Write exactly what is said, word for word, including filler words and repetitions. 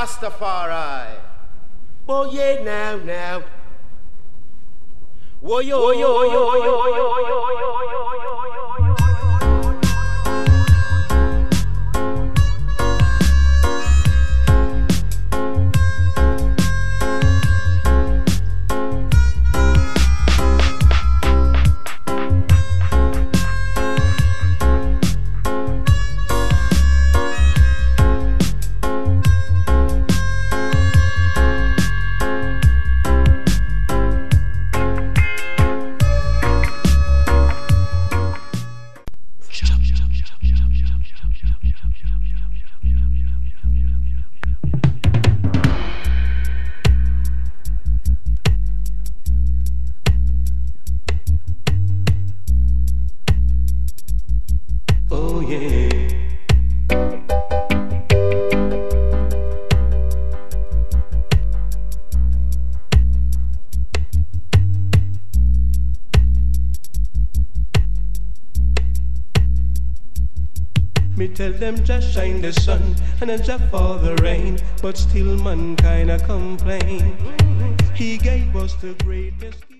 Rastafari. Oh yeah, now, now. Whoa, yo, yo, yo, yo, yo, Me tell them just shine the sun and then just fall the rain, but still mankind a complain. He gave us the greatest